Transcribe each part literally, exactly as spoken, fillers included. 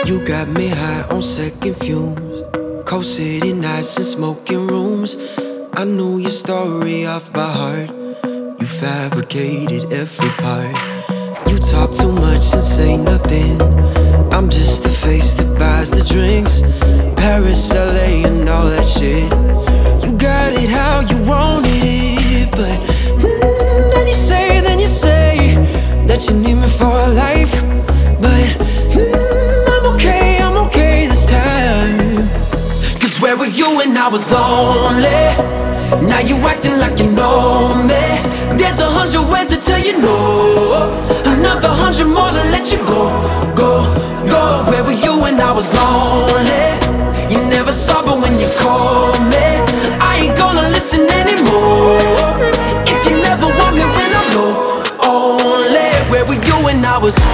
You got me high on second fumes, cold city nights and smoking rooms. I knew your story off by heart. You fabricated every part. You talk too much and say nothing. I'm just the face that buys the drinks. Paris, L A and all that shit. You got it how you wanted it, but mm, then you say, then you say that you need me for a life. But mm, I'm okay, I'm okay this time. Cause where were you when I was lonely? Now you acting like you know me. There's a hundred ways to tell you no, another hundred more to let you go, go, go. Where were you when I was lonely? You never saw but when you called me, I ain't gonna listen anymore. If you never want me when I'm low, only. Where were you when I was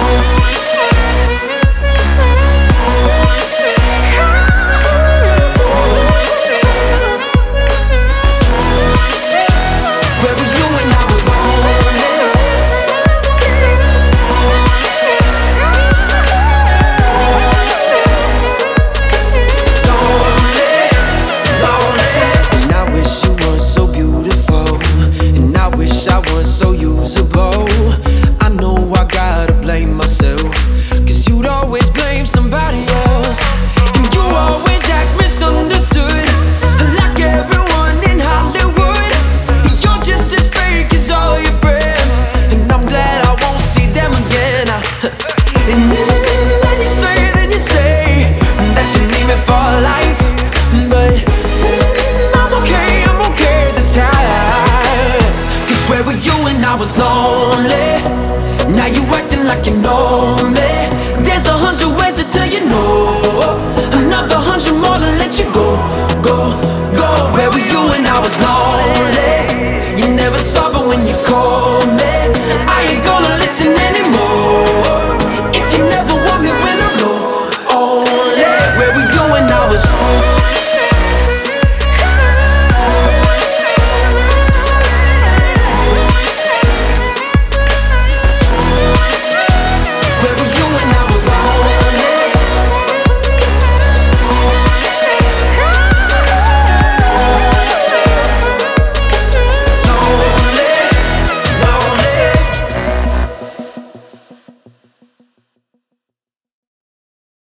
so usable? I know I gotta blame myself, cause you'd always blame somebody else. And you always act misunderstood, like everyone in Hollywood. You're just as fake as all your friends, and I'm glad I won't see them again. And then you say, then you say that you need me for life. But I'm okay, I'm okay this time. Cause where were you when I was lonely? Now you acting like you know